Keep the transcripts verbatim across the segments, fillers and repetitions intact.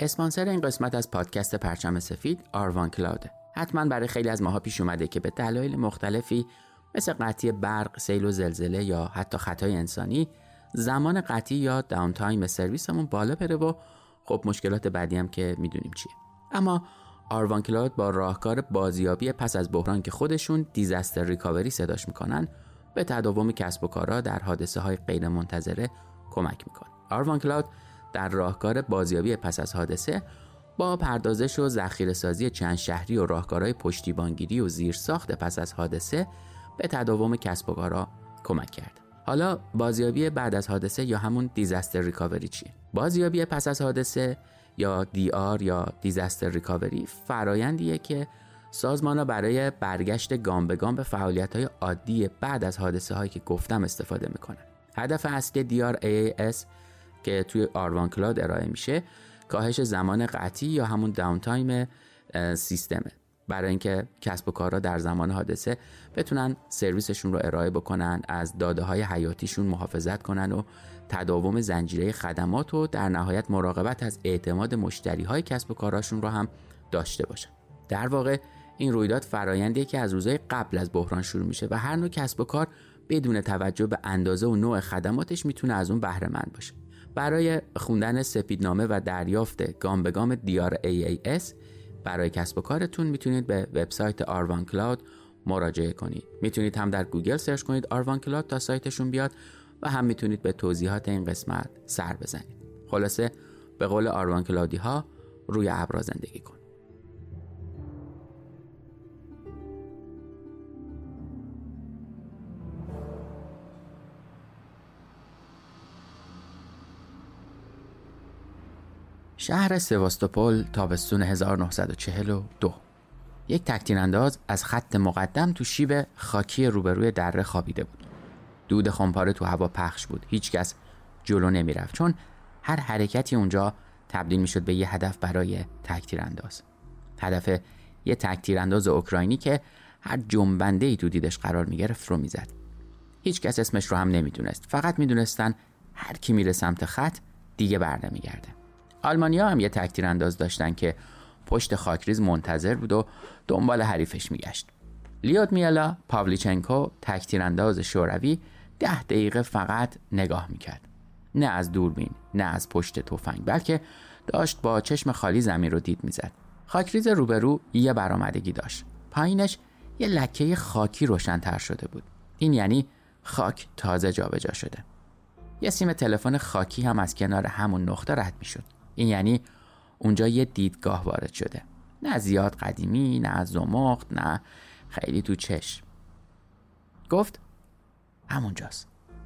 اسپانسر این قسمت از پادکست پرچم سفید آروان کلاوده. حتما برای خیلی از ماها پیش اومده که به دلایل مختلفی مثل قطعی برق، سیل و زلزله یا حتی خطای انسانی زمان قطعی یا داون تایم سرویسمون بالا بره و خب مشکلات بعدی هم که میدونیم چیه. اما آروان کلاود با راهکار بازیابی پس از بحران که خودشون دیزاستر ریکاوری صداش میکنن به تداوم کسب و کارها در حادثه های غیر منتظره کمک میکنه. آروان کلاود در راهکار بازیابی پس از حادثه با پردازش و ذخیره‌سازی چند شهری و راهکارهای پشتیبانگیری و زیرساخت پس از حادثه به تداوم کسب و کارها کمک کرد. حالا بازیابی بعد از حادثه یا همون دیزاستر ریکاوری چیه؟ بازیابی پس از حادثه یا دی آر یا دیزاستر ریکاوری فرایندیه که سازمان‌ها برای برگشت گام به گام به فعالیت‌های عادی بعد از حادثه هایی که گفتم استفاده میکنن. هدف اصلی دی آر ای ای اس که توی آروان کلاود ارائه میشه کاهش زمان قطعی یا همون داون تایم سیستمه، برای اینکه کسب و کارها در زمان حادثه بتونن سرویسشون رو ارائه بکنن، از داده های حیاتیشون محافظت کنن و تداوم زنجیره خدمات و در نهایت مراقبت از اعتماد مشتری های کسب و کارهاشون رو هم داشته باشن. در واقع این رویداد فرآیندیه که از روزهای قبل از بحران شروع میشه و هر نوع کسب و کار بدون توجه به اندازه و نوع خدماتش میتونه از اون بهره مند باشه. برای خوندن سپیدنامه و دریافت گام به گام دی آر ای ای اس برای کسب و کارتون میتونید به وبسایت آروان کلاود مراجعه کنید. میتونید هم در گوگل سرچ کنید آروان کلاود تا سایتشون بیاد و هم میتونید به توضیحات این قسمت سر بزنید. خلاصه به قول آروان کلاودی ها روی ابرا زندگی کن. شهر سواستوپول تابستون هزار و نهصد و چهل و دو. یک تک‌تیرانداز از خط مقدم تو شیب خاکی روبروی دره خوابیده بود. دود خمپاره تو هوا پخش بود. هیچ کس جلو نمی رفت چون هر حرکتی اونجا تبدیل می شد به یه هدف برای تک‌تیرانداز. هدف یه تک‌تیرانداز اوکراینی که هر جنبنده‌ای تو دیدش قرار می گرفت رو می زد. هیچ کس اسمش رو هم نمی دونست. فقط می دونستن هر کی میره سمت خط دیگه بر نمی گرده. آلمانیا هم یه تک‌تیرانداز داشتن که پشت خاکریز منتظر بود و دنبال حریفش میگشت. لیودمیلا پاولیچنکو تک‌تیرانداز شوروی ده دقیقه فقط نگاه میکرد. نه از دوربین، نه از پشت تفنگ، بلکه داشت با چشم خالی زمین رو دید میزد. خاکریز روبرو یه برآمدگی داشت. پایینش یه لکه خاکی روشن‌تر شده بود. این یعنی خاک تازه جابجا شده. یه سیم تلفن خاکی هم از کنار همون نقطه رد میشد. این یعنی اونجا یه دیدگاه وارد شده. نه زیاد قدیمی، نه از زمخت، نه خیلی تو چشم. گفت همونجاست.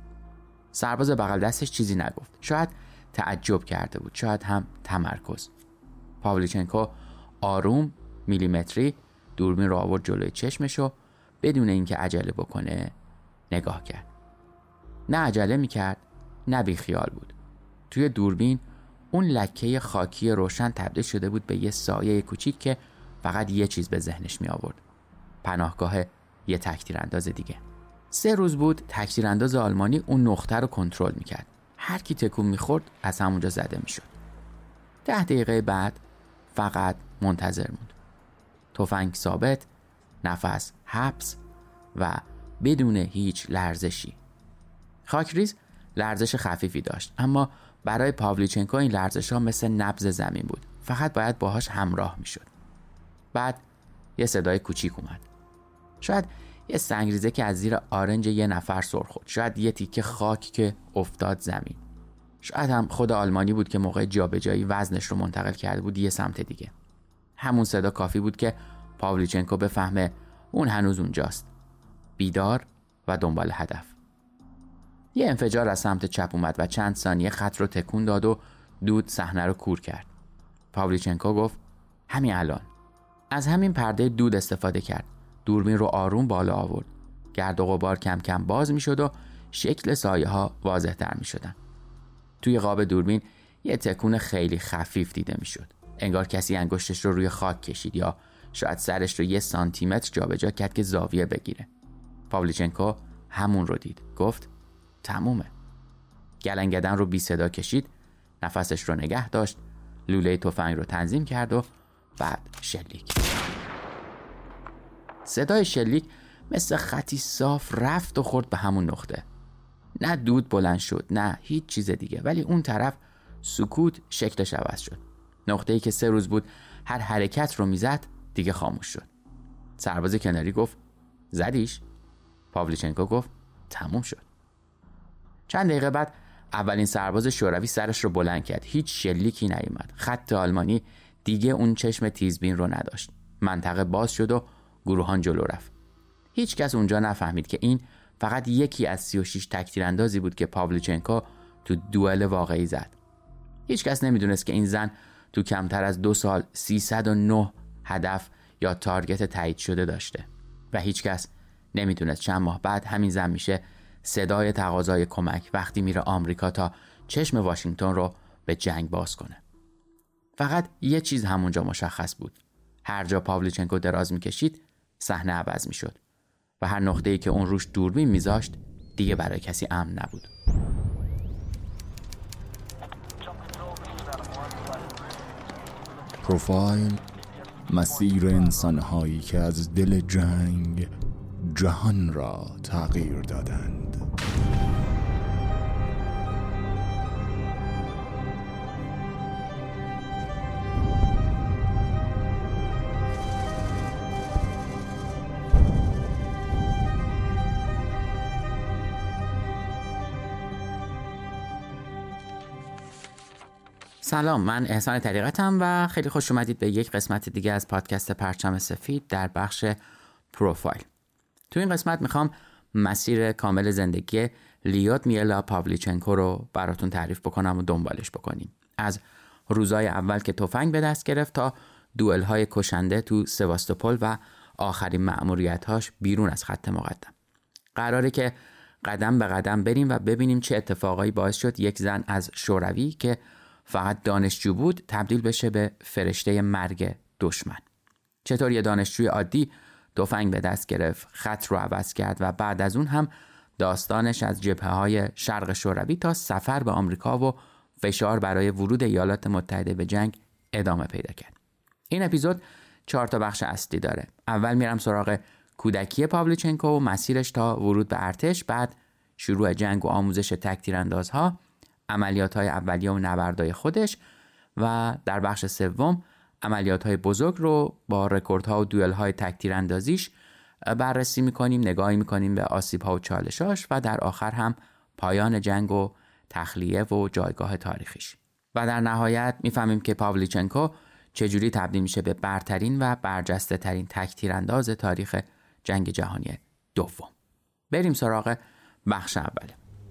سرباز بغل دستش چیزی نگفت. شاید تعجب کرده بود، شاید هم تمرکز. پاولیچنکو آروم میلیمتری دوربین رو آورد جلوی چشمش و بدون اینکه عجله بکنه نگاه کرد. نه عجله میکرد، نه بی خیال بود. توی دوربین اون لکه خاکی روشن تبدیل شده بود به یه سایه کوچیک که فقط یه چیز به ذهنش می آورد: پناهگاه یه تک‌تیرانداز دیگه. سه روز بود تک‌تیرانداز آلمانی اون نقطه رو کنترل میکرد. هر کی تکون میخورد از همونجا زده میشد. ده دقیقه بعد فقط منتظر موند. تفنگ ثابت، نفس حبس و بدون هیچ لرزشی. خاکریز لرزش خفیفی داشت، اما برای پاولیچنکو این لرزش ها مثل نبض زمین بود. فقط باید باهاش همراه می شد. بعد یه صدای کوچیک اومد. شاید یه سنگریزه که از زیر آرنج یه نفر سر خورد. شاید یه تیکه خاک که افتاد زمین. شاید هم خود آلمانی بود که موقع جابجایی وزنش رو منتقل کرده بود یه سمت دیگه. همون صدا کافی بود که پاولیچنکو بفهمه اون هنوز اونجاست. بیدار و دنبال هدف. یه انفجار از سمت چپ اومد و چند ثانیه خط رو تکون داد و دود صحنه رو کور کرد. پاولیچنکو گفت همین الان. از همین پرده دود استفاده کرد. دوربین رو آروم بالا آورد. گرد و غبار کم کم باز می شد و شکل سایه ها واضح تر می شدن. توی قاب دوربین یه تکون خیلی خفیف دیده می شد. انگار کسی انگشتش رو روی خاک کشید یا شاید سرش رو یه سانتیمتر جابجا کرد که زاویه بگیره. پاولیچنکو همون رو دید. گفت تمومه. گلنگدن رو بی صدا کشید، نفسش رو نگه داشت لوله تفنگ رو تنظیم کرد و بعد شلیک. صدای شلیک مثل خطی صاف رفت و خورد به همون نقطه. نه دود بلند شد نه هیچ چیز دیگه، ولی اون طرف سکوت شکلش عوض شد. نقطه‌ای که سه روز بود هر حرکت رو میزد دیگه خاموش شد. سرباز کناری گفت زدیش؟ پاولیچنکو گفت تموم شد. چند دقیقه بعد اولین سرباز شوروی سرش رو بلند کرد. هیچ شلیکی نیومد. خط آلمانی دیگه اون چشم تیزبین رو نداشت. منطقه باز شد و گروهان جلو رفت. هیچ کس اونجا نفهمید که این فقط یکی از سی و شش تکتیراندازی بود که پاولیچنکو تو دوئل واقعی زد. هیچ کس نمیدونست که این زن تو کمتر از دو سال سیصد و نه هدف یا تارگت تایید شده داشته و هیچ کس نمیدونست چند ماه بعد همین زن میشه صدای تقاضای کمک وقتی میره آمریکا تا چشم واشنگتن رو به جنگ باز کنه. فقط یه چیز همونجا مشخص بود. هر جا پاولیچنکو دراز میکشید صحنه عوض میشد و هر نقطه‌ای که اون روش دوربین میذاشت دیگه برای کسی امن نبود. پروفایل، مسیر انسان‌هایی که از دل جنگ جهان را تغییر دادند. سلام، من احسان طریقتم و خیلی خوش اومدید به یک قسمت دیگه از پادکست پرچم سفید در بخش پروفایل. تو این قسمت میخوام مسیر کامل زندگی لیودمیلا پاولیچنکو رو براتون تعریف بکنم و دنبالش بکنیم. از روزای اول که تفنگ به دست گرفت تا دوئل‌های کشنده تو سواستوپول و آخرین مأموریت‌هاش بیرون از خط مقدم. قراره که قدم به قدم بریم و ببینیم چه اتفاقایی باعث شد یک زن از شوروی که فقط دانشجو بود تبدیل بشه به فرشته مرگ دشمن. چطور یه دانشجوی عادی تفنگ به دست گرفت، خط رو عوض کرد و بعد از اون هم داستانش از جبهه‌های شرق شوروی تا سفر به آمریکا و فشار برای ورود ایالات متحده به جنگ ادامه پیدا کرد. این اپیزود چهار تا بخش اصلی داره. اول میرم سراغ کودکی پاولیچنکو و مسیرش تا ورود به ارتش، بعد شروع جنگ و آموزش تکتیراندازها، عملیات‌های اولیه و نبردهای خودش و در بخش سوم عملیات‌های بزرگ رو با رکوردها و دوئل‌های تکتیراندازیش بررسی می‌کنیم، نگاهی می‌کنیم به آسیب‌ها و چالشاش و در آخر هم پایان جنگ و تخلیه و جایگاه تاریخیش. و در نهایت می‌فهمیم که پاولیچنکو چجوری تبدیل میشه به برترین و برجسته‌ترین تکتیرانداز تاریخ جنگ جهانی دوم. بریم سراغ بخش اول.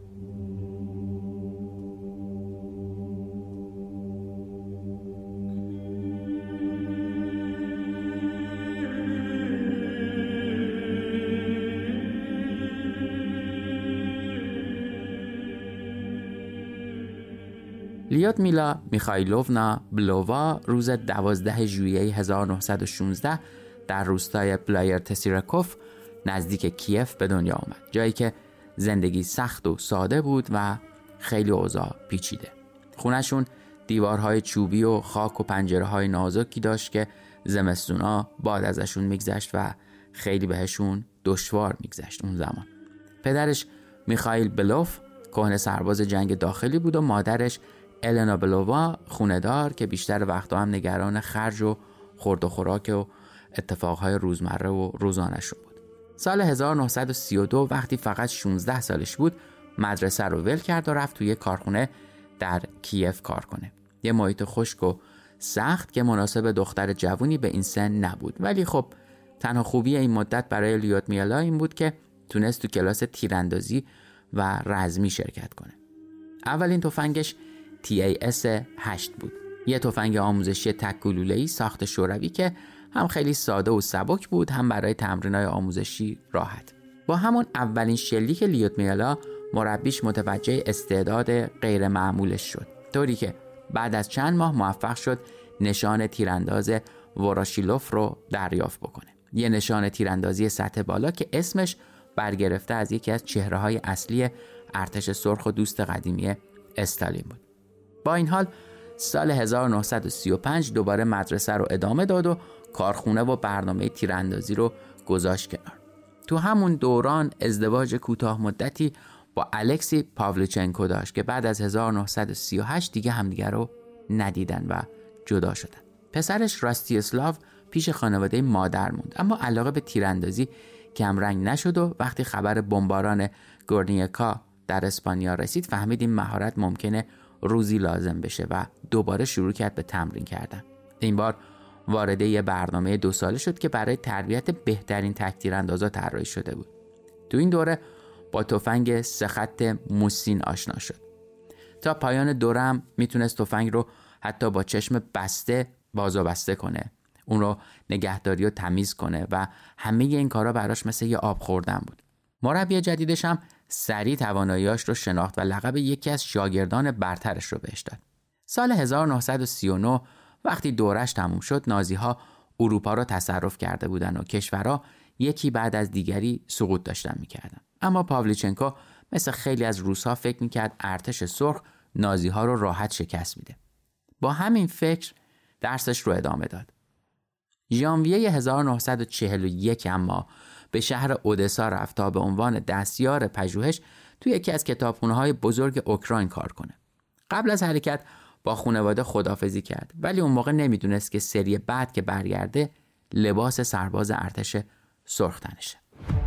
لیودمیلا میخایلوونا بلووا روز دوازده ژوئیه هزار و نهصد و شانزده در روستای بلایر تسیرکوف نزدیک کیف به دنیا آمد. جایی که زندگی سخت و ساده بود و خیلی اوضاع پیچیده. خونه‌شون دیوارهای چوبی و خاک و پنجره‌های نازکی داشت که زمستونا باد ازشون میگذشت و خیلی بهشون دشوار میگذشت اون زمان. پدرش میخائیل بلوف کهنه سرباز جنگ داخلی بود و مادرش النا بلووا خونه‌دار که بیشتر وقتا هم نگران خرج و خورد و خوراک و اتفاقهای روزمره و روزانه‌شون بود. سال هزار و نهصد و سی و دو وقتی فقط شانزده سالش بود مدرسه رو ول کرد و رفت توی کارخونه در کیف کار کنه. یه محیط خشک و سخت که مناسب دختر جوونی به این سن نبود، ولی خب تنها خوبی این مدت برای لیودمیلا این بود که تونست تو کلاس تیراندازی و رزمی شرکت کنه. اولین تفنگش تی ای اس هشت بود. یه تفنگ آموزشی تک گلوله‌ای ساخت شوروی که هم خیلی ساده و سبک بود، هم برای تمرین‌های آموزشی راحت. با همون اولین شلیک لیودمیلا مربیش متوجه استعداد غیر معمولش شد، طوری که بعد از چند ماه موفق شد نشان تیرانداز وراشیلوف رو دریافت بکنه. یه نشان تیراندازی سطح بالا که اسمش برگرفته از یکی از چهره‌های اصلی ارتش سرخ و دوست قدیمی استالین بود. با این حال سال هزار و نهصد و سی و پنج دوباره مدرسه رو ادامه داد و کارخونه و برنامه تیراندازی رو گذاشت کنار. تو همون دوران ازدواج کوتاه مدتی با الکسی پاولچنکو داشت که بعد از هزار و نهصد و سی و هشت دیگه همدیگه رو ندیدن و جدا شدن. پسرش راستیسلاو پیش خانواده مادر موند، اما علاقه به تیراندازی کمرنگ نشد و وقتی خبر بمباران گورنیکا در اسپانیا رسید فهمید این مهارت ممکنه روزی لازم بشه و دوباره شروع کرد به تمرین کردن. این بار وارد یه برنامه دو ساله شد که برای تربیت بهترین تک تیراندازا طراحی شده بود. تو این دوره با تفنگ سه خط موسین آشنا شد. تا پایان دوره هم میتونست تفنگ رو حتی با چشم بسته باز و بسته کنه، اون رو نگهداری و تمیز کنه و همه این کارا براش مثل یه آب خوردن بود. مربی جدیدش هم سریع تواناییاش رو شناخت و لقب یکی از شاگردان برترش رو بهش داد. سال هزار و نهصد و سی و نه وقتی دورش تموم شد، نازی‌ها اروپا رو تصرف کرده بودن و کشورها یکی بعد از دیگری سقوط داشتن می‌کردن. اما پاولچنکو مثل خیلی از روس‌ها فکر می‌کرد ارتش سرخ نازی‌ها رو راحت شکست میده. با همین فکر درسش رو ادامه داد. ژانویه هزار و نهصد و چهل و یک اما به شهر اودسا رفت تا به عنوان دستیار پژوهش توی یکی از کتابخونه‌های بزرگ اوکراین کار کنه. قبل از حرکت با خانواده خداحافظی کرد، ولی اون موقع نمیدونست که سری بعد که برگرده لباس سرباز ارتش سرخ تنشه.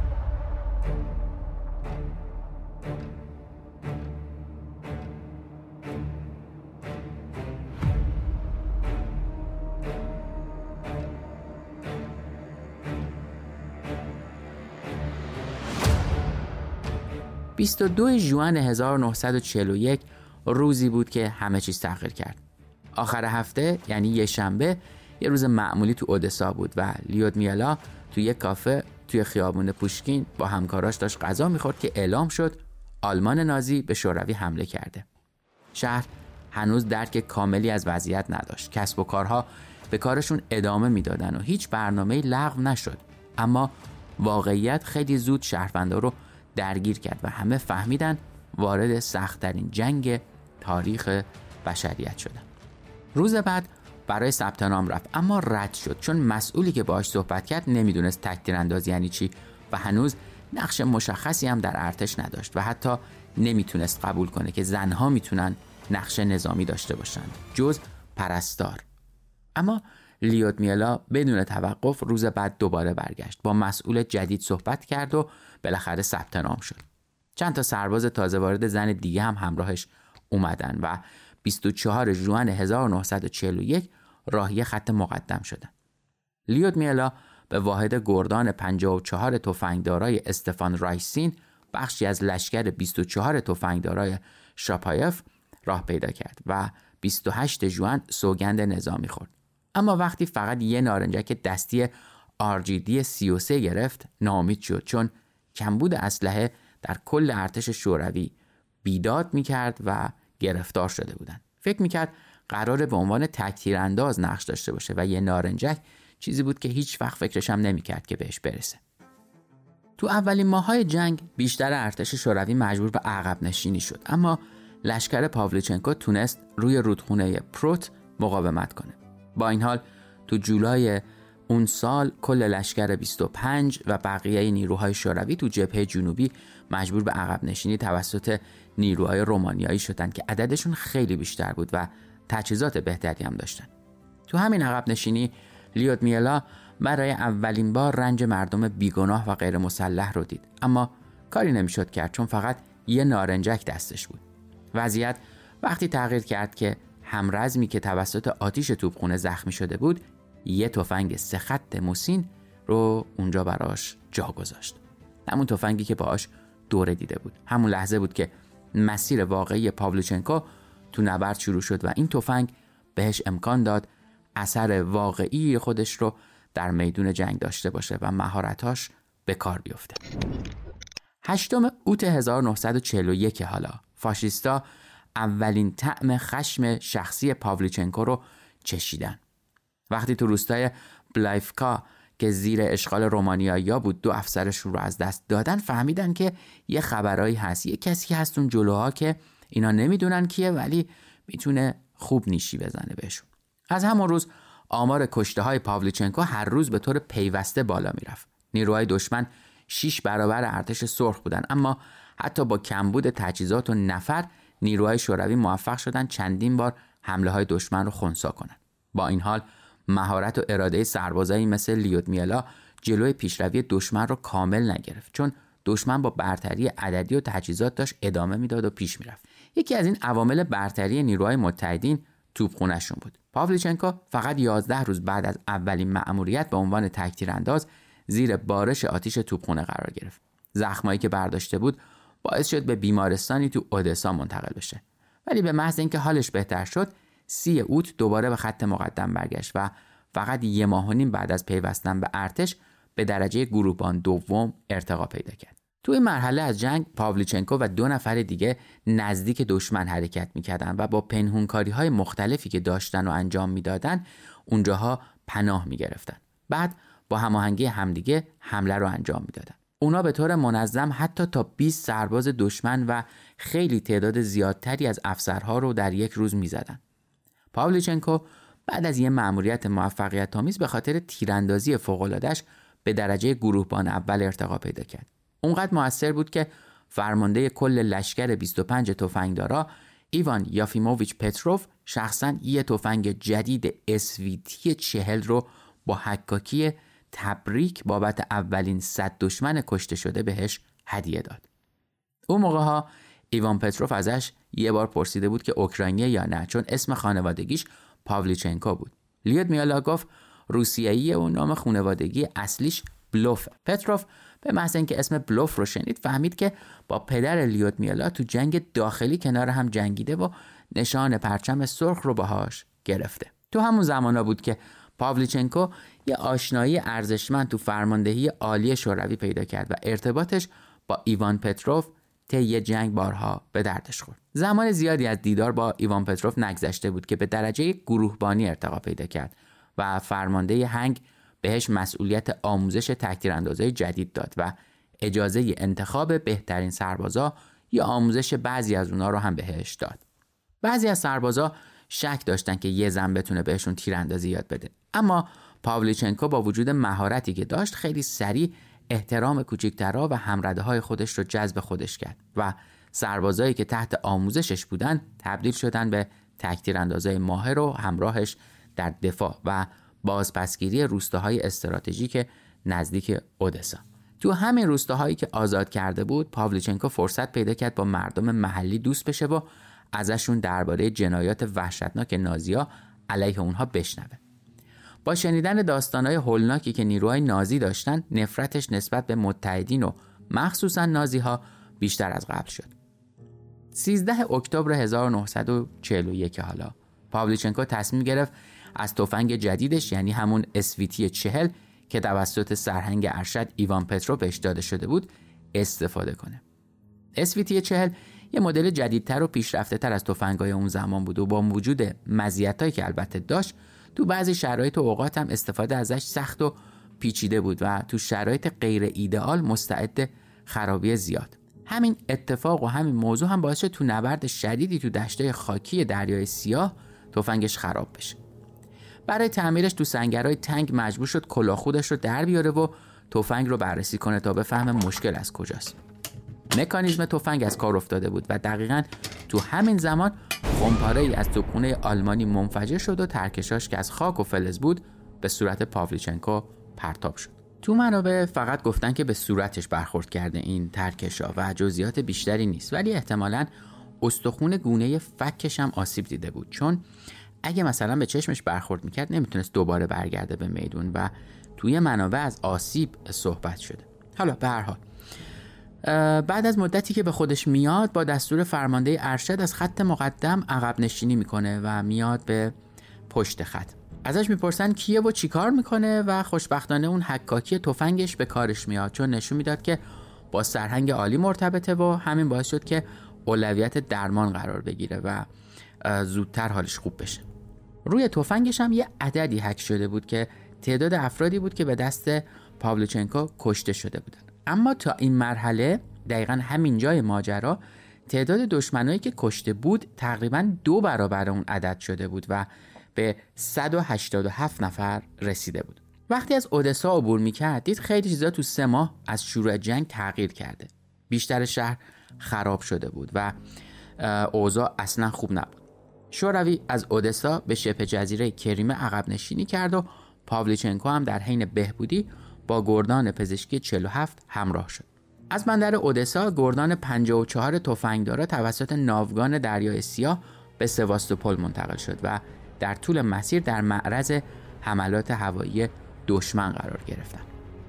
بیست و دو ژوئن هزار و نهصد و چهل و یک روزی بود که همه چیز تغییر کرد. آخر هفته، یعنی یه شنبه، یه روز معمولی تو اودسا بود و لیودمیلا تو یک کافه توی خیابون پوشکین با همکاراش داشت غذا می‌خورد که اعلام شد آلمان نازی به شوروی حمله کرده. شهر هنوز درک کاملی از وضعیت نداشت. کسب و کارها به کارشون ادامه میدادن و هیچ برنامه‌ای لغو نشد. اما واقعیت خیلی زود شهروندا رو درگیر کرد و همه فهمیدن وارد سخت‌ترین جنگ تاریخ بشریت شدن. روز بعد برای ثبت نام رفت، اما رد شد چون مسئولی که باهاش صحبت کرد نمیدونست تک تیرانداز یعنی چی و هنوز نقش مشخصی هم در ارتش نداشت و حتی نمیتونست قبول کنه که زنها میتونن نقش نظامی داشته باشن جز پرستار. اما لیودمیلا بدون توقف روز بعد دوباره برگشت، با مسئول جدید صحبت کرد و بالاخره ثبت نام شد. چند تا سرباز تازه وارد زن دیگه هم همراهش اومدن و بیست و چهار ژوئن هزار و نهصد و چهل و یک راهی خط مقدم شدن. لیودمیلا به واحد گردان پنجاه و چهار تفنگدارای استفان رایسین، بخشی از لشکر بیست و چهار تفنگدارای شاپایف، راه پیدا کرد و بیست و هشت ژوئن سوگند نظامی خورد. اما وقتی فقط یه نارنجک دستی آر جی دی سی و سه گرفت ناامید شد، چون کمبود اسلحه در کل ارتش شوروی بیداد میکرد و گرفتار شده بودند. فکر میکرد قراره به عنوان تک تیرانداز نقش داشته باشه و یه نارنجک چیزی بود که هیچ وقت فکرش هم نمیکرد که بهش برسه. تو اولین ماهای جنگ بیشتر ارتش شوروی مجبور به عقب نشینی شد، اما لشکر پاولچنکو تونست روی رودخونه پروت مقاومت کنه. با این حال تو جولای اون سال کل لشکر بیست و پنج و بقیه نیروهای شوروی تو جبهه جنوبی مجبور به عقب نشینی توسط نیروهای رومانیایی شدن که عددشون خیلی بیشتر بود و تجهیزات بهتری هم داشتن. تو همین عقب نشینی لیودمیلا برای اولین بار رنج مردم بیگناه و غیر مسلح رو دید، اما کاری نمیشد کرد چون فقط یه نارنجک دستش بود. وضعیت وقتی تغییر کرد که همرزمی که توسط آتش توپخانه زخمی شده بود یه تفنگ سه خط موسین رو اونجا براش جا گذاشت. همون تفنگی که باهاش دوره دیده بود. همون لحظه بود که مسیر واقعی پاولچنکو تو نبرد شروع شد و این تفنگ بهش امکان داد اثر واقعی خودش رو در میدون جنگ داشته باشه و مهارتاش به کار بیفته. هشتم اوت هزار و نهصد و چهل و یک حالا فاشیستا اولین طعم خشم شخصی پاولچنکو رو چشیدن. وقتی تو روستای بلایفکا که زیر اشغال رومانیایی‌ها بود دو افسرشون رو از دست دادن، فهمیدن که یه خبرایی هست، یه کسی هست اون جلوها که اینا نمیدونن کیه ولی میتونه خوب نیشی بزنه بهشون. از همون روز آمار کشته های پاولیچنکو هر روز به طور پیوسته بالا میرفت. نیروهای دشمن شش برابر ارتش سرخ بودن، اما حتی با کمبود تجهیزات و نفر نیروهای شوروی موفق شدن چندین بار حمله های دشمن رو خنثی کنند. با این حال مهارت و اراده سربازایی مثل لیودمیلا جلوی پیشروی دشمن رو کامل نگرفت، چون دشمن با برتری عددی و تجهیزات داشت ادامه میداد و پیش میرفت. یکی از این عوامل برتری نیروهای متحدین توپخونه‌شون بود. پاولیچنکو فقط یازده روز بعد از اولین مأموریت به عنوان تکتیرانداز زیر بارش آتش توپخانه قرار گرفت. زخمایی که برداشته بود باعث شد به بیمارستانی تو اودسا منتقل بشه. ولی به محض اینکه حالش بهتر شد، سی اوت دوباره به خط مقدم برگشت و فقط یه ماه و نیم بعد از پیوستن به ارتش به درجه گروهبان دوم ارتقا پیدا کرد. تو این مرحله از جنگ پاولیچنکو و دو نفر دیگه نزدیک دشمن حرکت میکردن و با پنهونکاری‌های مختلفی که داشتن و انجام میدادن اونجاها پناه میگرفتن. بعد با هماهنگی همدیگه حمله رو انجام میدادن. اونا به طور منظم حتی تا بیست سرباز دشمن و خیلی تعداد زیادتری از افسرها رو در یک روز میزدن. پاولیچنکو بعد از یه مأموریت موفقیت‌آمیز به خاطر تیراندازی فوق‌العاده‌اش به درجه گروهبان اول ارتقا پیدا کرد. اونقدر موثر بود که فرمانده کل لشکر بیست و پنج تفنگدارا ایوان یافیموویچ پتروف شخصاً یه تفنگ جدید اس وی تی چهل رو با حکاکی تبریک بابت اولین صد دشمن کشته شده بهش هدیه داد. اون موقع ها ایوان پتروف ازش یه بار پرسیده بود که اوکراینیه یا نه، چون اسم خانوادگیش پاولیچنکو بود. لیودمیلا گفت روسیه‌ای و نام خانوادگی اصلیش بلوف. پتروف به محض اینکه اسم بلوف رو شنید فهمید که با پدر لیودمیلا تو جنگ داخلی کنار هم جنگیده و نشان پرچم سرخ رو باهاش گرفته. تو همون زمانا بود که پاولیچنکو یه آشنایی ارزشمند تو فرماندهی عالی شوروی پیدا کرد و ارتباطش با ایوان پتروف طی جنگ بارها به دردش خورد. زمان زیادی از دیدار با ایوان پتروف نگذشته بود که به درجه گروهبانی ارتقا پیدا کرد و فرمانده هنگ بهش مسئولیت آموزش تکتیراندازای جدید داد و اجازه انتخاب بهترین سربازا یا آموزش بعضی از اونا رو هم بهش داد. بعضی از سربازا شک داشتن که یه زن بتونه بهشون تیراندازی یاد بده، اما پاولیچنکو با وجود مهارتی که داشت خیلی سریع احترام کوچکترها و همرده‌های خودش رو جذب خودش کرد و سربازایی که تحت آموزشش بودن تبدیل شدن به تکتیراندازای ماهر و همراهش در دفاع و بازپسگیری روستاهای استراتژیک نزدیک اودسا. تو همین روستاهایی که آزاد کرده بود، پاولیچنکو فرصت پیدا کرد با مردم محلی دوست بشه و ازشون درباره جنایات وحشتناک نازی‌ها علیه اونها بشنوه. با شنیدن داستانهای هولناکی که نیروهای نازی داشتن، نفرتش نسبت به متحدین و مخصوصا نازی‌ها بیشتر از قبل شد. سیزده اکتبر هزار و نهصد و چهل و یک حالا پاولیچنکو تصمیم گرفت از تفنگ جدیدش، یعنی همون اس وی تی چهل که توسط سرهنگ ارشد ایوان پتروف بهش داده شده بود استفاده کنه. اس وی تی چهل یه مدل جدیدتر و پیشرفته تر از تفنگ‌های اون زمان بود و با وجود مزیتایی که البته داشت، تو بعضی شرایط و اوقات هم استفاده ازش سخت و پیچیده بود و تو شرایط غیر ایدئال مستعد خرابی زیاد. همین اتفاق و همین موضوع هم باعث شد تو نبرد شدیدی تو دشتای خاکی دریای سیاه تفنگش خراب بشه. برای تعمیرش تو سنگرهای تنگ مجبور شد کلاهخودش رو در بیاره و تفنگ رو بررسی کنه تا بفهمه مشکل از کجاست. مکانیزم تفنگ از کار افتاده بود و دقیقاً تو همین زمان خمپاره‌ای از توپخانه آلمانی منفجر شد و ترکشاش که از خاک و فلز بود به صورت پاولیچنکو پرتاب شد. تو منابع فقط گفتن که به صورتش برخورد کرده این ترکشا و جزئیات بیشتری نیست، ولی احتمالاً استخون گونه فکش هم آسیب دیده بود، چون اگه مثلا به چشمش برخورد میکرد نمیتونست دوباره برگرده به میدون و توی منابع از آسیب صحبت شده. حالا به هر حال بعد از مدتی که به خودش میاد، با دستور فرمانده ارشد از خط مقدم عقب نشینی میکنه و میاد به پشت خط. ازش میپرسن کیه و چی کار میکنه و خوشبختانه اون حکاکی تفنگش به کارش میاد، چون نشون میداد که با سرهنگ عالی مرتبطه و همین باعث شد که اولویت درمان قرار بگیره و زودتر حالش خوب بشه. روی تفنگش هم یه عددی حک شده بود که تعداد افرادی بود که به دست پاولیچنکو کشته شده بودن. اما تا این مرحله، دقیقاً همین جای ماجرا، تعداد دشمنایی که کشته بود تقریباً دو برابر اون عدد شده بود و به صد و هشتاد و هفت نفر رسیده بود. وقتی از اودسا عبور می‌کرد دید خیلی چیزا تو سه ماه از شروع جنگ تغییر کرده. بیشتر شهر خراب شده بود و اوضاع اصلا خوب نبود. شوروی از اودسا به شبه جزیره کریمه عقب نشینی کرد و پاولیچنکو هم در حین بهبودی با گردان پزشکی چهل و هفت همراه شد. از بندر اودسا گردان پنجاه و چهار تفنگدارا توسط ناوگان دریای سیاه به سواستوپول منتقل شد و در طول مسیر در معرض حملات هوایی دشمن قرار گرفتند.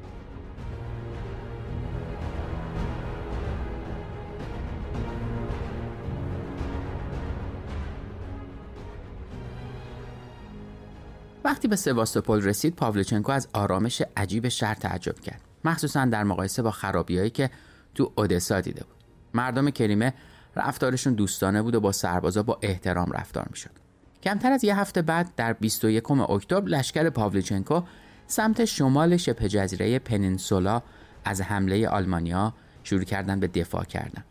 وقتی به سواستوپول رسید پاولیچنکو از آرامش عجیب شهر تعجب کرد، مخصوصا در مقایسه با خرابی‌هایی که تو اودسا دیده بود. مردم کریمه رفتارشون دوستانه بود و با سربازا با احترام رفتار میشد. کمتر از یه هفته بعد در بیست و یکم اکتبر لشکر پاولیچنکو سمت شمال شبه جزیره پنینسولا از حمله آلمانیا شروع کردن به دفاع کردن.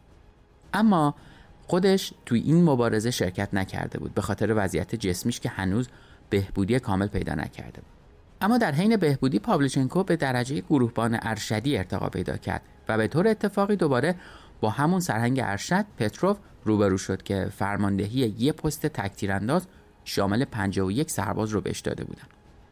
اما خودش توی این مبارزه شرکت نکرده بود به خاطر وضعیت جسمیش که هنوز بهبودی کامل پیدا نکرده بود. اما در حین بهبودی پاولیچنکو به درجه گروهبان ارشدی ارتقا پیدا کرد و به طور اتفاقی دوباره با همون سرهنگ ارشد پتروف روبرو شد که فرماندهی یه پست تک‌تیرانداز شامل پنجاه و یک سرباز رو بهش داده بودن.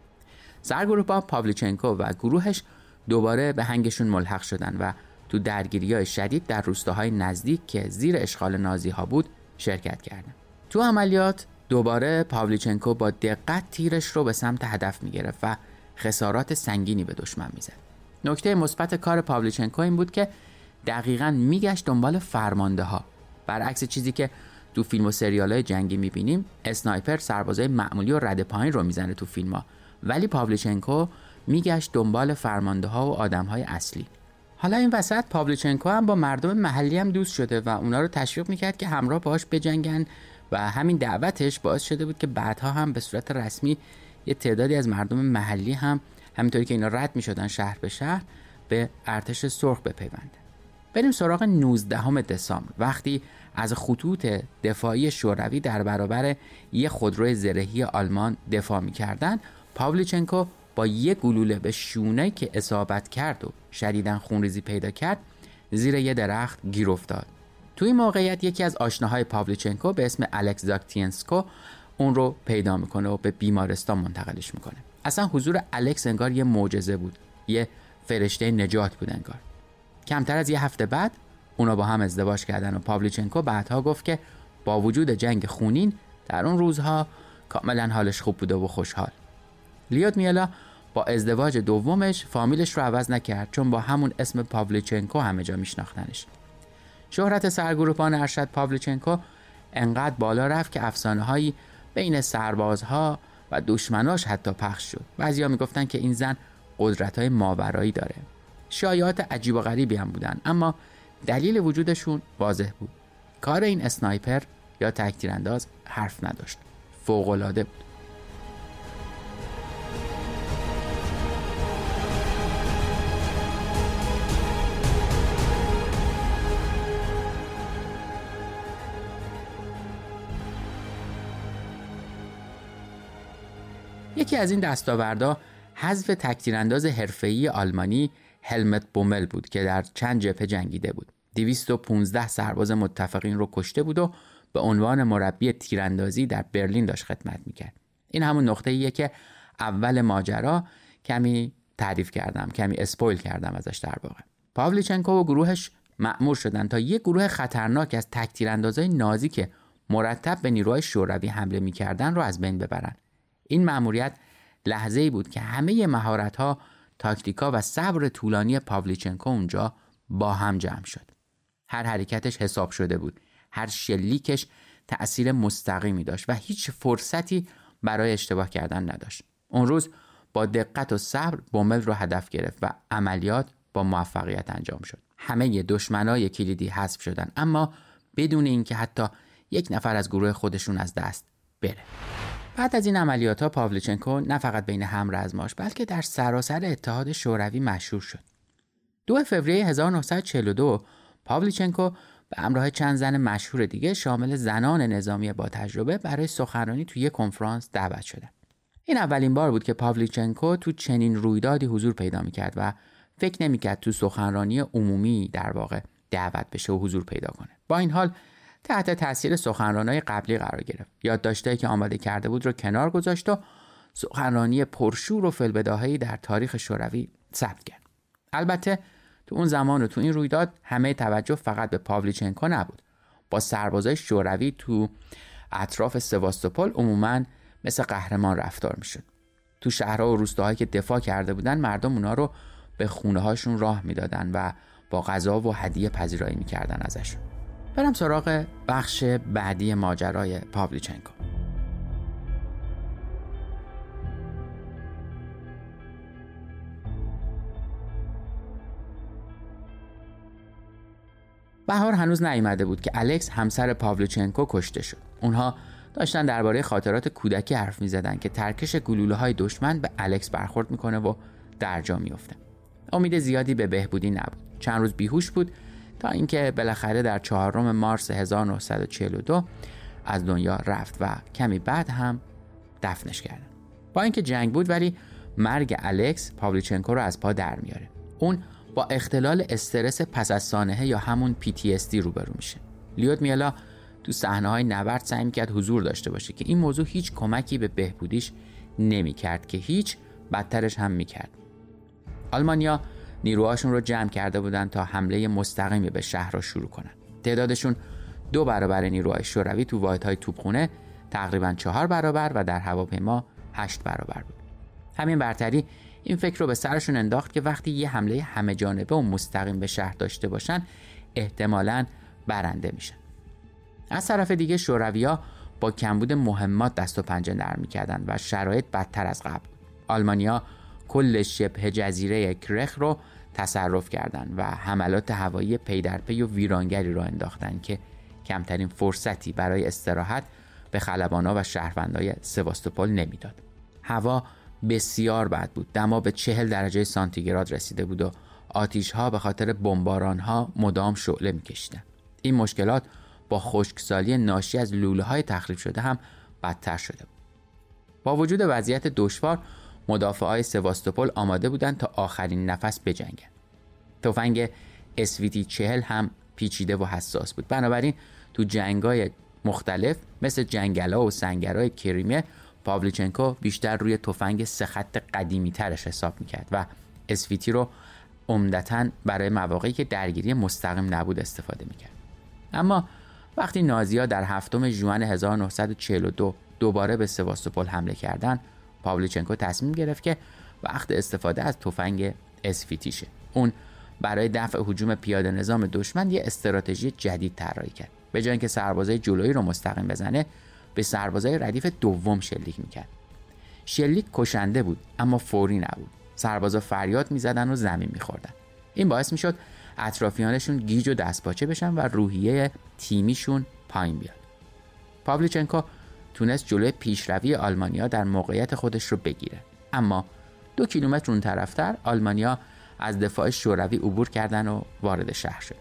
سرگروهبان پاولیچنکو و گروهش دوباره به هنگشون ملحق شدن و تو درگیری‌های شدید در روستاهای نزدیک که زیر اشغال نازی‌ها بود شرکت کردند. تو عملیات دوباره پاولیچنکو با دقت تیرش رو به سمت هدف می‌گرفت و خسارات سنگینی به دشمن می‌زد. نکته مثبت کار پاولیچنکو این بود که دقیقاً میگشت دنبال فرمانده‌ها. برعکس چیزی که تو فیلم و سریال‌های جنگی می‌بینیم، اسنایپر سربازای معمولی و رد پایین رو میزنه تو فیلم‌ها، ولی پاولیچنکو میگشت دنبال فرمانده‌ها و آدم‌های اصلی. حالا این وسط پاولیچنکو هم با مردم محلی هم دوست شده و اونا رو تشویق می‌کرد که همراه باهاش بجنگن و همین دعوتش باعث شده بود که بعدها هم به صورت رسمی یه تعدادی از مردم محلی هم همینطوری که اینا رد می‌شدن شهر به شهر به ارتش سرخ بپیوندن. بریم سراغ نوزدهم دسامبر وقتی از خطوط دفاعی شوروی در برابر یک خودروی زرهی آلمان دفاع می‌کردند. پاولیچنکو با یک گلوله به شونه که اصابت کرد و شدیداً خونریزی پیدا کرد زیر یه درخت گیر افتاد. توی این موقعیت یکی از آشناهای پاولیچنکو به اسم الکس زاکتینسکو اون رو پیدا میکنه و به بیمارستان منتقلش میکنه. اصلا حضور الکس انگار یه معجزه بود، یه فرشته نجات بود انگار. کمتر از یه هفته بعد اونا با هم ازدواج کردن و پاولیچنکو بعدها گفت که با وجود جنگ خونین در اون روزها کاملا حالش خوب بوده و خوشحال. لیودمیلا با ازدواج دومش فامیلش رو عوض نکرد چون با همون اسم پاولیچنکو همه جا میشناختنش. شهرت سرگروهبان ارشد پاولیچنکو انقدر بالا رفت که افسانه‌هایی بین سربازها و دشمناش حتی پخش شد. بعضیا میگفتن که این زن قدرت‌های ماورایی داره. شایعات عجیب و غریبی هم بودن اما دلیل وجودشون واضح بود. کار این اسنایپر یا تک‌تیرانداز حرف نداشت. فوق‌العاده بود. یکی از این دستاوردها حذف تک‌تیرانداز حرفه‌ای آلمانی هلمت بومل بود که در چند جبهه جنگیده بود. دویست و پانزده سرباز متفقین رو کشته بود و به عنوان مربی تیراندازی در برلین داشت خدمت میکرد. این همون نقطه‌ایه که اول ماجرا کمی تعریف کردم، کمی اسپویل کردم ازش در واقع. پاولیچنکو و گروهش مأمور شدن تا یک گروه خطرناک از تک‌تیراندازای نازی که مرتب به نیروهای شوروی حمله میکردن رو از بین ببرن. این مأموریت لحظه‌ای بود که همه مهارت‌ها، تاکتیکا و صبر طولانی پاولیچنکو اونجا با هم جمع شد. هر حرکتش حساب شده بود. هر شلیکش تأثیر مستقیمی داشت و هیچ فرصتی برای اشتباه کردن نداشت. اون روز با دقت و صبر بومل رو هدف گرفت و عملیات با موفقیت انجام شد. همه دشمنای کلیدی حذف شدن اما بدون اینکه حتی یک نفر از گروه خودشون از دست بره. بعد از این عملیات ها پاولیچنکو نه فقط بین همرزماش بلکه در سراسر اتحاد شوروی مشهور شد. دو فوریه هزار و نهصد و چهل و دو پاولیچنکو به همراه چند زن مشهور دیگه شامل زنان نظامی با تجربه برای سخنرانی توی یک کنفرانس دعوت شدن. این اولین بار بود که پاولیچنکو تو چنین رویدادی حضور پیدا می‌کرد و فکر نمی‌کرد تو سخنرانی عمومی در واقع دعوت بشه و حضور پیدا کنه. با این حال تحت تاثیر سخنرانی‌های قبلی قرار گرفت. یادداشت‌هایی که آماده کرده بود رو کنار گذاشت و سخنرانی پرشور و فی‌البداهه‌ای در تاریخ شوروی ثبت کرد. البته تو اون زمان و تو این رویداد همه توجه فقط به پاولیچنکو نبود. با سربازای شوروی تو اطراف سواستوپول عموماً مثل قهرمان رفتار میشد. تو شهرها و روستاهایی که دفاع کرده بودن مردم اونا رو به خونه هاشون راه میدادن و با غذا و هدیه پذیرایی میکردن ازشون. برم سراغ بخش بعدی ماجرای پاولیچنکو. بهار هنوز نیامده بود که الکس همسر پاولیچنکو کشته شد. اونها داشتن درباره خاطرات کودکی حرف می‌زدن که ترکش گلوله‌های دشمن به الکس برخورد میکنه و درجا میفته. امید زیادی به بهبودی نبود. چند روز بیهوش بود تا اینکه بالاخره در چهارم مارس هزار و نهصد و چهل و دو از دنیا رفت و کمی بعد هم دفنش کردن. با اینکه جنگ بود ولی مرگ الکس پاولیچنکو رو از پا در میاره. اون با اختلال استرس پس از سانحه یا همون پی تی اس دی روبرو میشه. لیودمیلا تو صحنه‌های نبرد سعی می‌کرد حضور داشته باشه که این موضوع هیچ کمکی به بهبودیش نمی‌کرد که هیچ بدترش هم می‌کرد. آلمانیا نیروهاشون رو جمع کرده بودن تا حمله مستقیمی به شهر را شروع کنن. تعدادشون دو برابر نیروهای شوروی تو واحدهای توپخونه، تقریباً چهار برابر و در هواپیما هشت برابر بود. همین برتری این فکر رو به سرشون انداخت که وقتی یه حمله همه جانبه و مستقیم به شهر داشته باشن احتمالاً برنده میشن. از طرف دیگه شوروی‌ها با کمبود مهمات دست و پنجه نرم می‌کردن و شرایط بدتر از قبل. آلمانیا کل شبه جزیره کرخ رو تصرف کردند و حملات هوایی پی در پی و ویرانگری رو انداختن که کمترین فرصتی برای استراحت به خلبانا و شهروندای سواستوپول نمیداد. هوا بسیار بد بود. دما به چهل درجه سانتیگراد رسیده بود و آتش‌ها به خاطر بمباران‌ها مدام شعله می‌کشیدند. این مشکلات با خشکسالی ناشی از لوله‌های تخریب شده هم بدتر شده بود. با وجود وضعیت دشوار، مدافعای سواستوپول آماده بودند تا آخرین نفس بجنگند. تفنگ اس وی تی چهل هم پیچیده و حساس بود. بنابراین تو جنگ‌های مختلف مثل جنگلا و سنگرهای کریمه، پاولیچنکو بیشتر روی تفنگ سه خط قدیمی ترش حساب میکرد و اس وی تی رو عمدتاً برای مواقعی که درگیری مستقیم نبود استفاده میکرد. اما وقتی نازی‌ها در هفتم ژوئن هزار و نهصد و چهل و دو دوباره به سواستوپول حمله کردند، پاولیچنکو تصمیم گرفت که وقت استفاده از تفنگ اس وی تی شه. اون برای دفع هجوم پیاده نظام دشمن یه استراتژی جدید طراحی کرد. به جای اینکه سربازای جلویی رو مستقیم بزنه، به سربازای ردیف دوم شلیک میکرد. شلیک کشنده بود اما فوری نبود. سربازا فریاد میزدن و زمین میخوردن. این باعث میشد اطرافیانشون گیج و دستپاچه بشن و روحیه تیمیشون پایین بیاد. پاولیچنکو تونست جلوی پیشروی آلمانیا در موقعیت خودش رو بگیره. اما دو کیلومتر اون طرفتر آلمانیا از دفاع شوروی عبور کردن و وارد شهر شدن.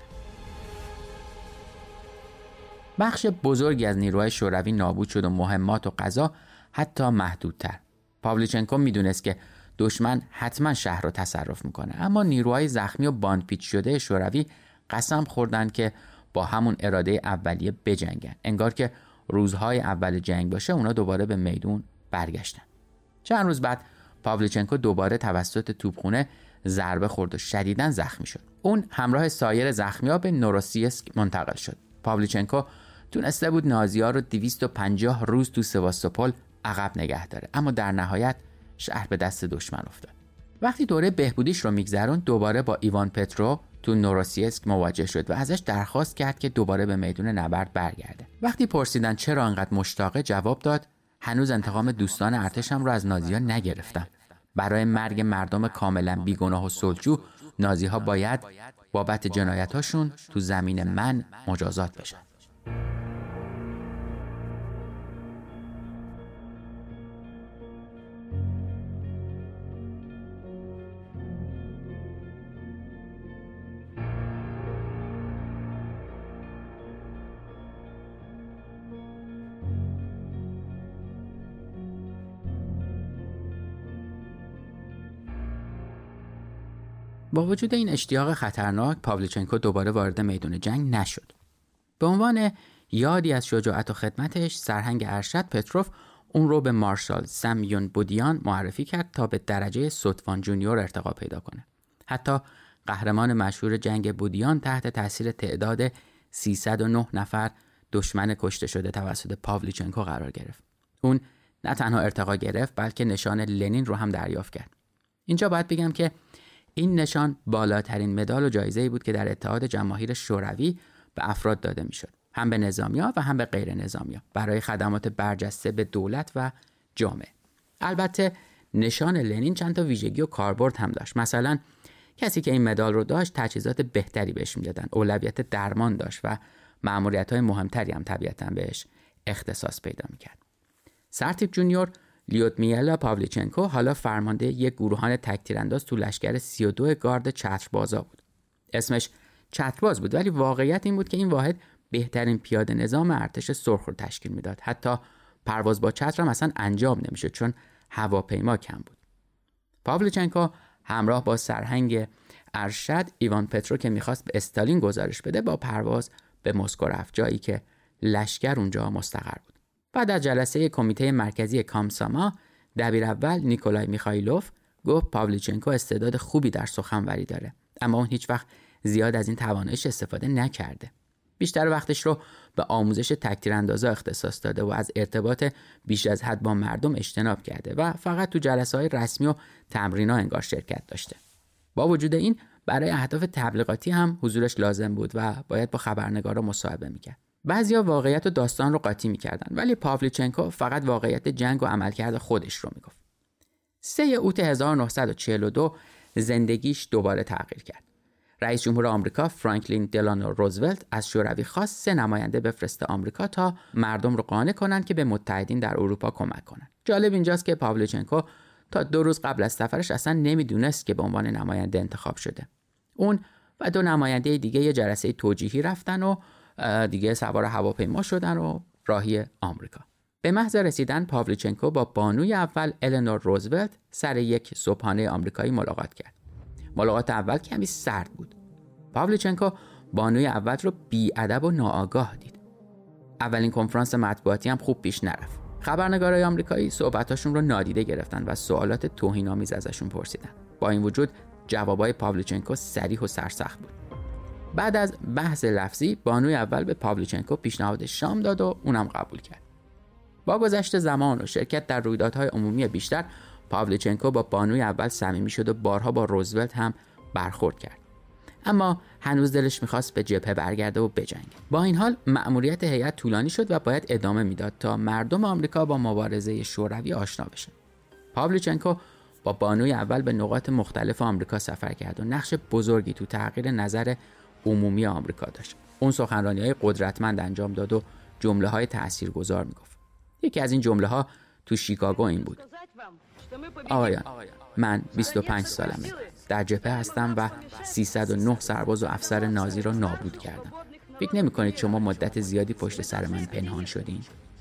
بخش بزرگی از نیروهای شوروی نابود شد و مهمات و غذا حتی محدودتر. پاولیچنکو میدونست که دشمن حتما شهر رو تصرف میکنه، اما نیروهای زخمی و باندپیچ شده شوروی قسم خوردن که با همون اراده اولیه بجنگن. انگار که روزهای اول جنگ باشه اونا دوباره به میدون برگشتن. چند روز بعد پاولیچنکو دوباره توسط توپخونه ضربه خورد و شدیداً زخمی شد. اون همراه سایر زخمی‌ها به نوروسیسک منتقل شد. پاولیچنکو تونسته بود نازی‌ها رو دویست و پنجاه روز تو سواستوپول عقب نگه داره، اما در نهایت شهر به دست دشمن افتاد. وقتی دوره بهبودیش رو میگذرون دوباره با ایوان پترو تو نوروسیسک مواجه شد و ازش درخواست کرد که دوباره به میدون نبرد برگرده. وقتی پرسیدن چرا انقدر مشتاقه، جواب داد هنوز انتقام دوستان ارتشم رو از نازی‌ها نگرفتم. برای مرگ مردم کاملا بیگناه و صلحجو نازی‌ها باید بابت جنایتاشون تو زمین من مجازات بشن. با وجود این اشتیاق خطرناک، پاولیچنکو دوباره وارد میدان جنگ نشد. به عنوان یادی از شجاعت و خدمتش، سرهنگ ارشد پتروف اون رو به مارشال سمیون بودیان معرفی کرد تا به درجه ستوان جونیور ارتقا پیدا کنه. حتی قهرمان مشهور جنگ بودیان تحت تاثیر تعداد سیصد و نه نفر دشمن کشته شده توسط پاولیچنکو قرار گرفت. اون نه تنها ارتقا گرفت بلکه نشان لنین رو هم دریافت کرد. اینجا باید بگم که این نشان بالاترین مدال و جایزه‌ای بود که در اتحاد جماهیر شوروی به افراد داده میشد، هم به نظامی‌ها و هم به غیر نظامی‌ها، برای خدمات برجسته به دولت و جامعه. البته نشان لنین چند تا ویژگی و کاربرد هم داشت. مثلا کسی که این مدال رو داشت تجهیزات بهتری بهش میدادن، اولویت درمان داشت و مأموریت‌های مهمتری هم طبیعتاً بهش اختصاص پیدا می‌کرد. سرتیپ جونیور لیودمیلا پاولیچنکو حالا فرمانده یک گروهان تک‌تیرانداز تو لشکر سی و دو گارد چتربازا بود. اسمش چترباز بود، ولی واقعیت این بود که این واحد بهترین پیاده نظام ارتش سرخ رو تشکیل میداد. حتی پرواز با چتر هم اصلا انجام نمیشد چون هواپیما کم بود. پاولیچنکو همراه با سرهنگ ارشد ایوان پترو که میخواست به استالین گزارش بده، با پرواز به مسکو رفت، جایی که لشکر اونجا مستقر بود. بعد از جلسه کمیته مرکزی کامساما، دبیر اول نیکولای میخایلوف گفت پاولیچنکو استعداد خوبی در سخنوری داره، اما اون هیچ وقت زیاد از این تواناییش استفاده نکرده. بیشتر وقتش رو به آموزش تک‌تیراندازا اختصاص داده و از ارتباط بیش از حد با مردم اجتناب کرده و فقط تو جلسه‌های رسمی و تمرین‌ها انگار شرکت داشته. با وجود این برای اهداف تبلیغاتی هم حضورش لازم بود و باید با خبرنگارا مصاحبه میکرد. بعضیا واقعیت و داستان رو قاطی میکردن، ولی پاولیچنکو فقط واقعیت جنگ و عملکرد خودش رو میگفت. سه اوت هزار و نهصد و چهل و دو زندگیش دوباره تغییر کرد. رئیس جمهور آمریکا فرانکلین دلانو روزولت از شوروی خواست سه نماینده بفرسته آمریکا تا مردم رو قانع کنند که به متحدین در اروپا کمک کنند. جالب اینجاست که پاولیچنکو تا دو روز قبل از سفرش اصلا نمیدونست که به عنوان نماینده انتخاب شده. اون و دو نماینده دیگه یه جلسه توجیهی رفتن و دیگه سوار هواپیما شدن و راهی آمریکا. به محض رسیدن پاولیچنکو با بانوی اول النور روزولت سر یک صبحانه آمریکایی ملاقات کرد. ملاقات اول کمی سرد بود. پاولیچنکو بانوی اول رو بی‌ادب و ناآگاه دید. اولین کنفرانس مطبوعاتی هم خوب پیش نرفت. خبرنگارای آمریکایی صحبتاشون رو نادیده گرفتن و سوالات توهین‌آمیز ازشون پرسیدن. با این وجود جوابای پاولیچنکو صریح و سرسخت بود. بعد از بحث لفظی بانوی اول به پاولیچنکو پیشنهاد شام داد و اونم قبول کرد. با گذشت زمان و شرکت در رویدادهای عمومی بیشتر، پاولیچنکو با بانوی اول صمیمی شد و بارها با روزولت هم برخورد کرد. اما هنوز دلش میخواست به جبهه برگرده و بجنگه. با این حال مأموریت هیئت طولانی شد و باید ادامه میداد تا مردم آمریکا با مبارزه شوروی آشنا بشن. پاولیچنکو با بانوی اول به نقاط مختلف آمریکا سفر کرد و نقش بزرگی تو تغییر نظر عمومی آمریکا داشت. اون سخنرانی‌های قدرتمند انجام داد و جمله‌های تاثیرگذار میگفت. یکی از این جمله‌ها تو شیکاگو این بود: آقایان، من بیست و پنج سالمه. در جبهه هستم و سیصد و نه سرباز و افسر نازی را نابود کردم. فکر نمی کنید شما مدت زیادی پشت سر من پنهان شدین؟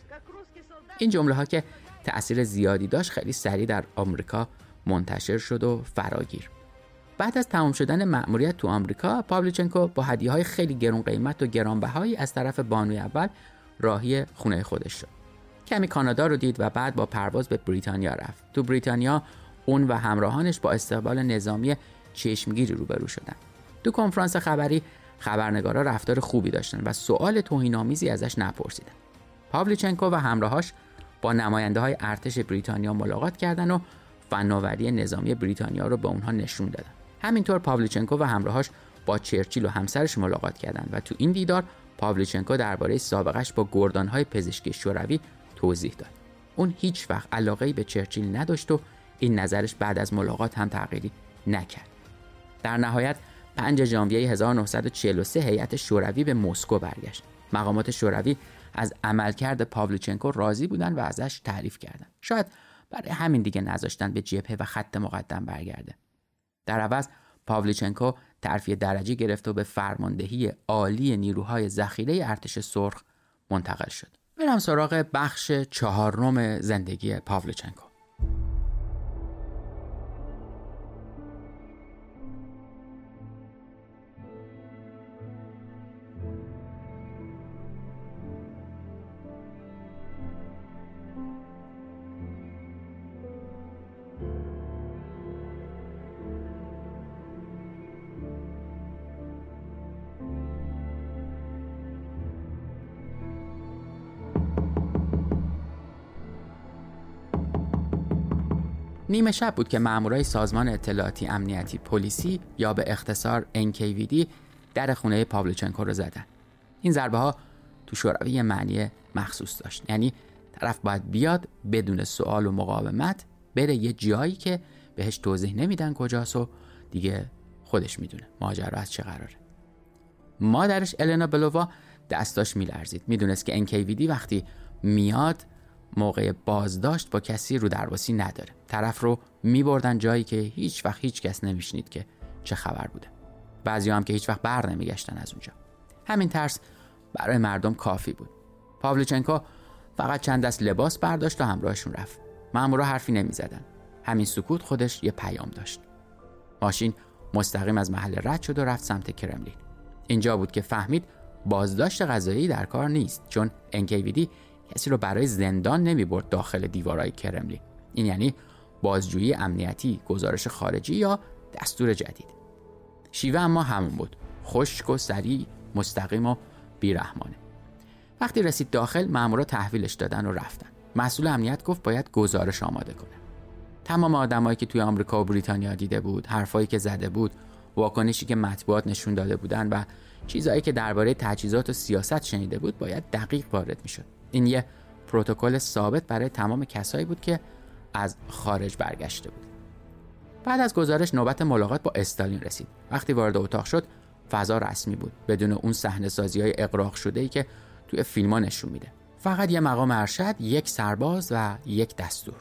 این جمله ها که تأثیر زیادی داشت خیلی سریع در آمریکا منتشر شد و فراگیر. بعد از تمام شدن مأموریت تو آمریکا، پاولیچنکو با هدیه‌های خیلی گران قیمت و گرانبهایی از طرف بانوی اول راهی خونه خودش شد. کمی کانادا رو دید و بعد با پرواز به بریتانیا رفت. تو بریتانیا اون و همراهانش با استقبال نظامی چشمگیری روبرو شدن. تو کنفرانس خبری خبرنگارا رفتار خوبی داشتن و سوال توهین‌آمیزی ازش نپرسیدن. پاولیچنکو و همراهاش با نماینده‌های ارتش بریتانیا ملاقات کردن و فناوری نظامی بریتانیا رو به اونها نشون دادن. همینطور پاولیچنکو و همراهاش با چرچیل و همسرش ملاقات کردند و تو این دیدار پاولیچنکو درباره سابقش با گردان‌های پزشکی شوروی توضیح داد. اون هیچ وقت علاقه‌ای به چرچیل نداشت و این نظرش بعد از ملاقات هم تغییری نکرد. در نهایت پنجم ژانویه هزار و نهصد و چهل و سه هیئت شوروی به مسکو برگشت. مقامات شوروی از عملکرد پاولیچنکو راضی بودن و ازش تعریف کردند. شاید برای همین دیگه نذاشتن به جبهه و خط مقدم برگرده. در عوض پاولیچنکو ترفیع درجه گرفت و به فرماندهی عالی نیروهای ذخیره ارتش سرخ منتقل شد. برم سراغ بخش چهارم زندگی پاولیچنکو. نیمه شب بود که مامورای سازمان اطلاعاتی امنیتی پلیسی یا به اختصار ان کی وی دی در خونه پاولچنکو رو زدن. این ضربه ها تو شوروی یه معنی مخصوص داشت، یعنی طرف باید بیاد بدون سوال و مقاومت بره یه جایی که بهش توضیح نمیدن کجاست و دیگه خودش میدونه ماجرا از چه قراره. مادرش النا بلووا دستاش میلرزید، میدونست که ان کی وی دی وقتی میاد موقع بازداشت با کسی رو درواسی نداره. طرف رو میبردن جایی که هیچ وقت هیچ کس نمیشنید که چه خبر بوده. بعضی هم که هیچ وقت بر نمیگشتن از اونجا. همین ترس برای مردم کافی بود. پاولچنکو فقط چند دست لباس برداشت و همراهشون رفت. مامورا حرفی نمیزدن. همین سکوت خودش یه پیام داشت. ماشین مستقیم از محل رد شد و رفت سمت کرملین. اینجا بود که فهمید بازداشت قضایی در کار نیست، چون ان کی وی دی کسی رو برای زندان نمیبرد داخل دیوارهای کرملین. این یعنی بازجویی امنیتی، گزارش خارجی یا دستور جدید. شیوه اما همون بود، خشک و سریع، مستقیم و بیرحمانه. وقتی رسید داخل، مامورا تحویلش دادن و رفتن. مسئول امنیت گفت باید گزارش آماده کنه. تمام آدمایی که توی آمریکا و بریتانیا دیده بود، حرفایی که زده بود، واکنشی که مطبوعات نشون داده بودن و چیزایی که درباره تجهیزات و سیاست شنیده بود باید دقیق وارد میشد. این یه پروتکل ثابت برای تمام کسایی بود که از خارج برگشته بود. بعد از گزارش نوبت ملاقات با استالین رسید. وقتی وارد اتاق شد، فضا رسمی بود، بدون اون صحنه سازی‌های اغراق شده‌ای که توی فیلم‌ها نشون میده. فقط یه مقام ارشد، یک سرباز و یک دستور.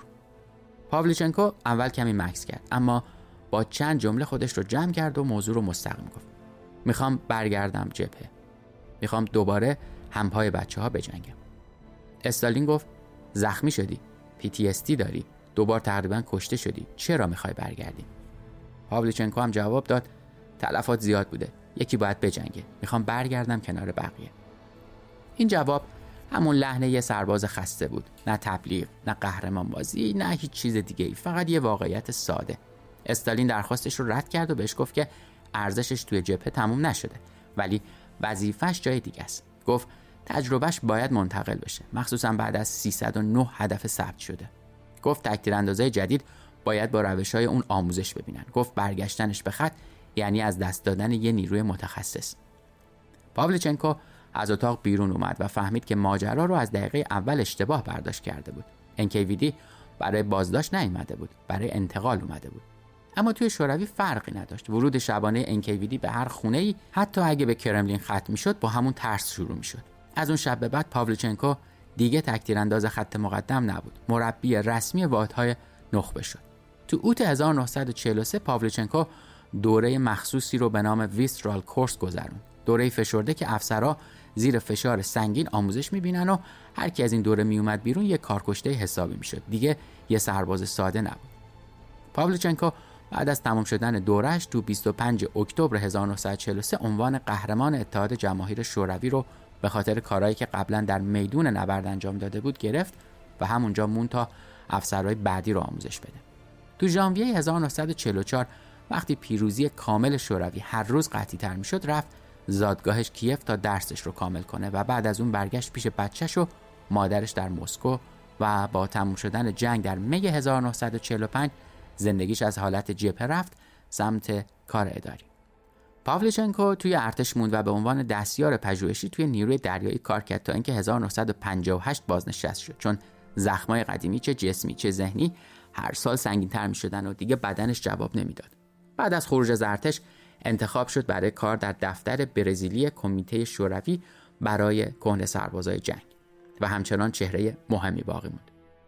پاولچنکو اول کمی مکث کرد، اما با چند جمله خودش رو جمع کرد و موضوع رو مستقیم گفت. میخوام برگردم جبهه. میخوام دوباره همپای بچه‌ها بجنگم. استالین گفت زخمی شدی، پی تی اس دی داری، دوبار تقریبا کشته شدی، چرا میخوای برگردی؟ پاولچنکو هم جواب داد تلفات زیاد بوده، یکی باید بجنگه، میخوام برگردم کنار بقیه. این جواب همون لحن یه سرباز خسته بود، نه تبلیغ، نه قهرمان بازی، نه هیچ چیز دیگه ای، فقط یه واقعیت ساده. استالین درخواستش رو رد کرد و بهش گفت که ارزشش توی جبهه تموم نشده، ولی وظیفش جای دیگه است. گفت تجربهش باید منتقل بشه، مخصوصا بعد از سیصد و نه هدف ثبت شده. گفت تکتیراندازای جدید باید با روش‌های اون آموزش ببینن. گفت برگشتنش به خط یعنی از دست دادن یه نیروی متخصص. پاولچنکو از اتاق بیرون اومد و فهمید که ماجرا رو از دقیقه اول اشتباه برداشت کرده بود. ان کی وی دی برای بازداشت نیامده بود، برای انتقال اومده بود. اما توی شوروی فرقی نداشت. ورود شبانه ان کی وی دی به هر خونه‌ای، حتی اگه به کرملین ختم می‌شد، با همون ترس شروع می‌شد. از اون شب به بعد پاولچنکو دیگه تکتیرانداز خط مقدم نبود، مربی رسمی واحدهای نخبه شد. تو اوت هزار و نهصد و چهل و سه پاولچنکو دوره مخصوصی رو به نام ویسترال کورس گذروند. دوره فشرده که افسرها زیر فشار سنگین آموزش می‌بینن و هر کی از این دوره میومد بیرون یک کارکشته حسابی میشد. دیگه یه سرباز ساده نبود. پاولچنکو بعد از تمام شدن دوره‌اش تو بیست و پنجم اکتبر هزار و نهصد و چهل و سه عنوان قهرمان اتحاد جماهیر شوروی رو به خاطر کارهایی که قبلا در میدون نبرد انجام داده بود گرفت و همونجا مون تا افسرهای بعدی رو آموزش بده. تو ژانویه هزار و نهصد و چهل و چهار وقتی پیروزی کامل شوروی هر روز قطعی‌تر میشد، رفت زادگاهش کیف تا درسش رو کامل کنه و بعد از اون برگشت پیش بچه‌ش و مادرش در مسکو و با تموم شدن جنگ در می هزار و نهصد و چهل و پنج زندگیش از حالت جبهه رفت سمت کار اداری. پاولچنکو توی ارتش موند و به عنوان دستیار پژوهشی توی نیروی دریایی کار کرد تا اینکه هزار و نهصد و پنجاه و هشت بازنشست شد، چون زخمای قدیمی چه جسمی چه ذهنی هر سال سنگین‌تر می‌شدن و دیگه بدنش جواب نمیداد. بعد از خروج از ارتش انتخاب شد برای کار در دفتر برزیلی کمیته شوروی برای کهنه سربازای جنگ و همچنان چهره مهمی باقی موند.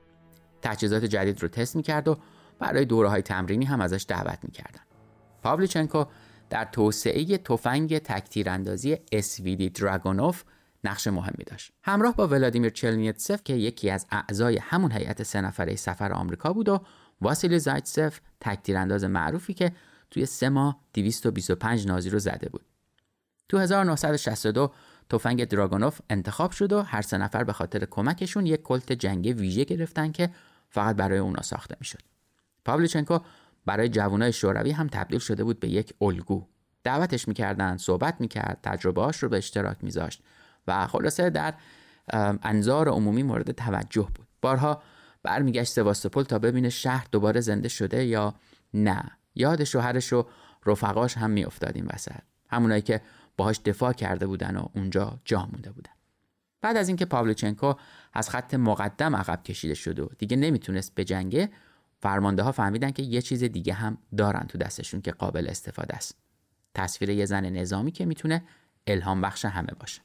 تجهیزات جدید رو تست می‌کرد و برای دوره‌های تمرینی هم ازش دعوت می‌کردن. پاولچنکو در توسعه تفنگ تکتیراندازی اس وی دی دراگونوف نقش مهمی داشت. همراه با ولادیمیر چلنیتسف که یکی از اعضای همون هیئت سه نفره سفر آمریکا بود و واسیلی زایتسف تکتیرانداز معروفی که توی سه ماه دویست و بیست و پنج نازی رو زده بود. تو هزار و نهصد و شصت و دو تفنگ دراگونوف انتخاب شد و هر سه نفر به خاطر کمکشون یک کلت جنگی ویژه گرفتن که فقط برای اونا ساخته میشد. پاولچنکو برای جوانای شوروی هم تبدیل شده بود به یک الگو. دعوتش میکردن، صحبت میکرد، تجربه‌اش رو به اشتراک میذاشت و خلاصه در انظار عمومی مورد توجه بود. بارها برمیگشت سواستوپول تا ببینه شهر دوباره زنده شده یا نه. یاد شوهرش و رفقاش هم میافتاد این وسط، همونایی که باهاش دفاع کرده بودن و اونجا جا مونده بودن. بعد از اینکه پاولچنکو از خط مقدم عقب کشیده شد و دیگه نمیتونست بجنگه، فرمانده ها فهمیدن که یه چیز دیگه هم دارن تو دستشون که قابل استفاده است. تصویر یه زن نظامی که میتونه الهام بخش همه باشه.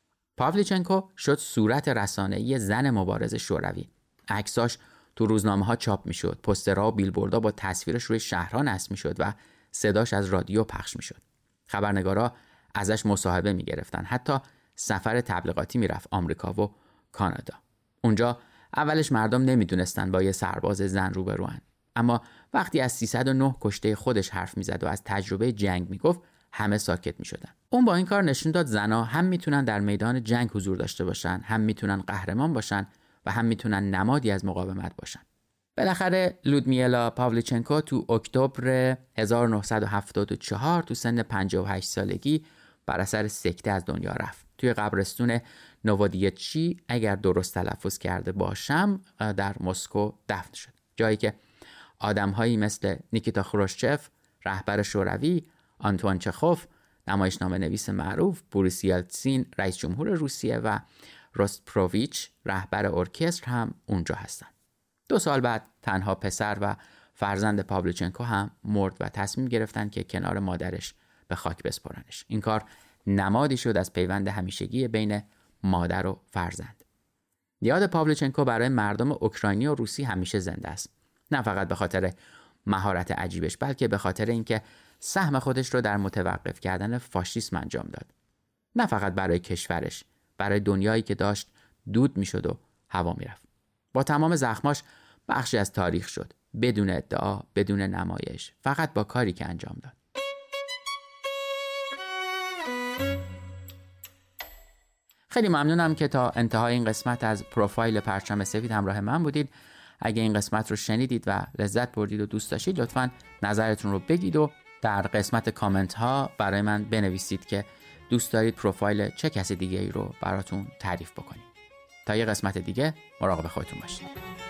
پاولچنکو شد صورت رسانه‌ای زن مبارز شوروی. عکساش تو روزنامه‌ها چاپ میشد، پوسترها و بیلبوردها با تصویرش روی شهرها نصب میشد و صداش از رادیو پخش میشد. خبرنگارا ازش مصاحبه میگرفتن، حتی سفر تبلیغاتی میرفت آمریکا و کانادا. اونجا اولش مردم نمیدونستن با یه سرباز زن روبروان، اما وقتی از سیصد و نه کشته خودش حرف میزد و از تجربه جنگ میگفت، همه ساکت میشدن. اون با این کار نشون داد زنها هم میتونن در میدان جنگ حضور داشته باشن، هم میتونن قهرمان باشن و هم میتونن نمادی از مقاومت باشن. بالاخره لودمیلا پاولچنکو تو اکتبر هزار و نهصد و هفتاد و چهار تو سن پنجاه و هشت سالگی بر اثر سکته از دنیا رفت. توی قبرستون نوودیچی، اگر درست تلفظ کرده باشم، در مسکو دفن شد. جایی که آدم‌هایی مثل نیکیتا خروشچف، رهبر شوروی، آنتوان چخوف، نمایشنامه نویس معروف، بوریس یلتسین، رئیس جمهور روسیه و روستپروویچ، رهبر ارکستر هم اونجا هستن. دو سال بعد تنها پسر و فرزند پاولچنکو هم مرد و تصمیم گرفتن که کنار مادرش به خاک بسپرنش. این کار نمادی شد از پیوند همیشگی بین مادر و فرزند. یاد پاولچنکو برای مردم اوکراینی و روسی همیشه زنده است. نه فقط به خاطر مهارت عجیبش، بلکه به خاطر اینکه سهم خودش رو در متوقف کردن فاشیسم انجام داد. نه فقط برای کشورش، برای دنیایی که داشت دود میشد و هوا میرفت. با تمام زخماش بخشی از تاریخ شد، بدون ادعا، بدون نمایش، فقط با کاری که انجام داد. خیلی ممنونم که تا انتهای این قسمت از پروفایل پرچم سفید همراه من بودید. اگه این قسمت رو شنیدید و لذت بردید و دوست داشتید، لطفاً نظرتون رو بگید و در قسمت کامنت ها برای من بنویسید که دوست دارید پروفایل چه کسی دیگه ای رو براتون تعریف بکنید. تا یه قسمت دیگه مراقب خودتون باشید.